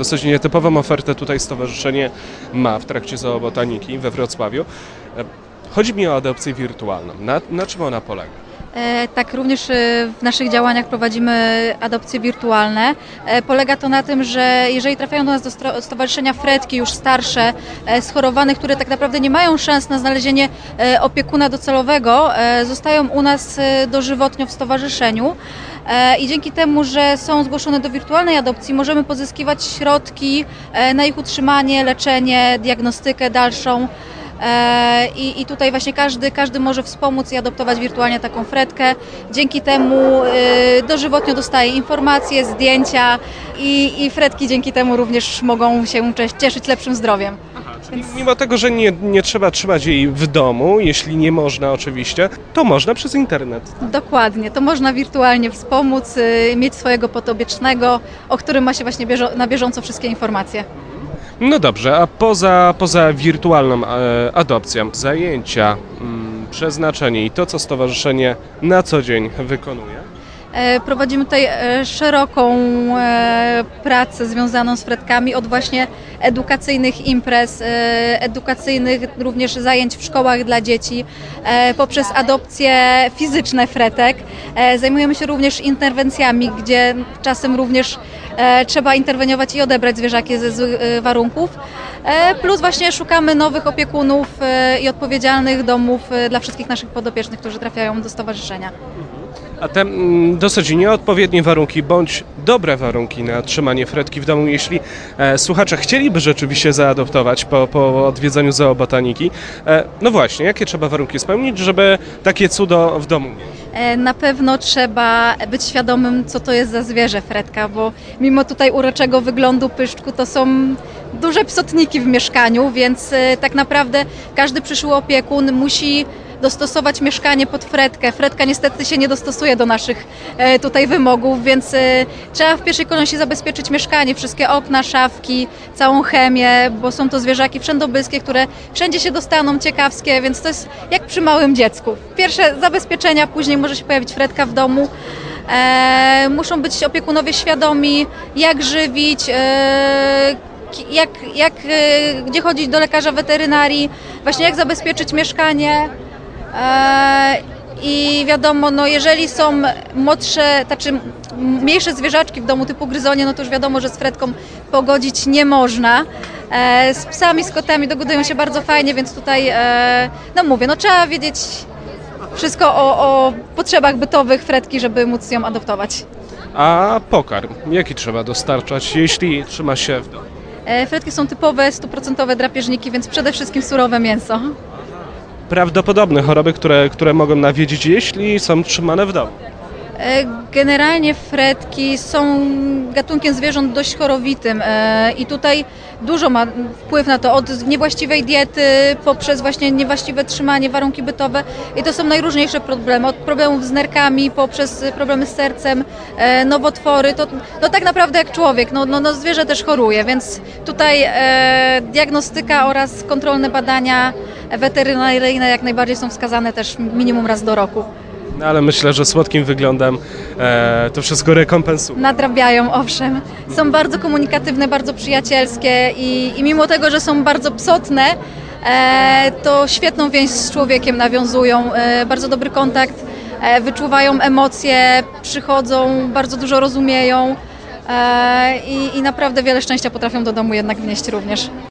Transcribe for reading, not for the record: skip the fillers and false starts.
Dosyć nietypową ofertę tutaj stowarzyszenie ma w trakcie zoobotaniki we Wrocławiu. Chodzi mi o adopcję wirtualną. Na czym ona polega? Tak, również w naszych działaniach prowadzimy adopcje wirtualne. Polega to na tym, że jeżeli trafiają do nas do stowarzyszenia fretki już starsze, schorowane, które tak naprawdę nie mają szans na znalezienie opiekuna docelowego, zostają u nas dożywotnio w stowarzyszeniu. I dzięki temu, że są zgłoszone do wirtualnej adopcji, możemy pozyskiwać środki na ich utrzymanie, leczenie, diagnostykę dalszą. I tutaj właśnie każdy może wspomóc i adoptować wirtualnie taką fretkę. Dzięki temu dożywotnio dostaje informacje, zdjęcia i fretki dzięki temu również mogą się cieszyć lepszym zdrowiem. Czyli mimo tego, że nie trzeba trzymać jej w domu, jeśli nie można oczywiście, to można przez internet. Dokładnie, to można wirtualnie wspomóc, mieć swojego podopiecznego, o którym ma się właśnie na bieżąco wszystkie informacje. No dobrze, a poza wirtualną adopcją, zajęcia, przeznaczenie i to, co stowarzyszenie na co dzień wykonuje? Prowadzimy tutaj szeroką pracę związaną z fretkami, od właśnie edukacyjnych imprez, edukacyjnych również zajęć w szkołach dla dzieci, poprzez adopcje fizyczne fretek. Zajmujemy się również interwencjami, gdzie czasem również trzeba interweniować i odebrać zwierzaki ze złych warunków. Plus właśnie szukamy nowych opiekunów i odpowiedzialnych domów dla wszystkich naszych podopiecznych, którzy trafiają do stowarzyszenia. A te dosyć nieodpowiednie warunki, bądź dobre warunki na trzymanie fretki w domu, jeśli słuchacze chcieliby rzeczywiście zaadoptować po odwiedzeniu zoobotaniki, no właśnie, jakie trzeba warunki spełnić, żeby takie cudo w domu mieć? Na pewno trzeba być świadomym, co to jest za zwierzę fretka, bo mimo tutaj uroczego wyglądu pyszczku to są duże psotniki w mieszkaniu, więc tak naprawdę każdy przyszły opiekun musi dostosować mieszkanie pod fretkę. Fretka niestety się nie dostosuje do naszych tutaj wymogów, więc trzeba w pierwszej kolejności zabezpieczyć mieszkanie, wszystkie okna, szafki, całą chemię, bo są to zwierzaki wszędobyskie, które wszędzie się dostaną, ciekawskie, więc to jest jak przy małym dziecku. Pierwsze zabezpieczenia, później może się pojawić fretka w domu. Muszą być opiekunowie świadomi, jak żywić, gdzie chodzić do lekarza weterynarii, właśnie jak zabezpieczyć mieszkanie. I wiadomo, no jeżeli są mniejsze zwierzaczki w domu typu gryzonie, no to już wiadomo, że z fretką pogodzić nie można. Z psami, z kotami dogadują się bardzo fajnie, więc tutaj, no mówię, no trzeba wiedzieć wszystko o potrzebach bytowych fretki, żeby móc ją adoptować. A pokarm, jaki trzeba dostarczać, jeśli trzyma się w domu? Fretki są typowe, 100% drapieżniki, więc przede wszystkim surowe mięso. Prawdopodobne choroby, które mogą nawiedzić, jeśli są trzymane w domu? Generalnie fretki są gatunkiem zwierząt dość chorowitym i tutaj dużo ma wpływ na to, od niewłaściwej diety poprzez właśnie niewłaściwe trzymanie, warunki bytowe i to są najróżniejsze problemy, od problemów z nerkami, poprzez problemy z sercem, nowotwory, to no tak naprawdę jak człowiek, no zwierzę też choruje, więc tutaj diagnostyka oraz kontrolne badania weterynaryjne jak najbardziej są wskazane też minimum raz do roku. No, ale myślę, że słodkim wyglądem to wszystko rekompensuje. Nadrabiają, owszem. Są bardzo komunikatywne, bardzo przyjacielskie i mimo tego, że są bardzo psotne, to świetną więź z człowiekiem nawiązują, bardzo dobry kontakt, wyczuwają emocje, przychodzą, bardzo dużo rozumieją i naprawdę wiele szczęścia potrafią do domu jednak wnieść również.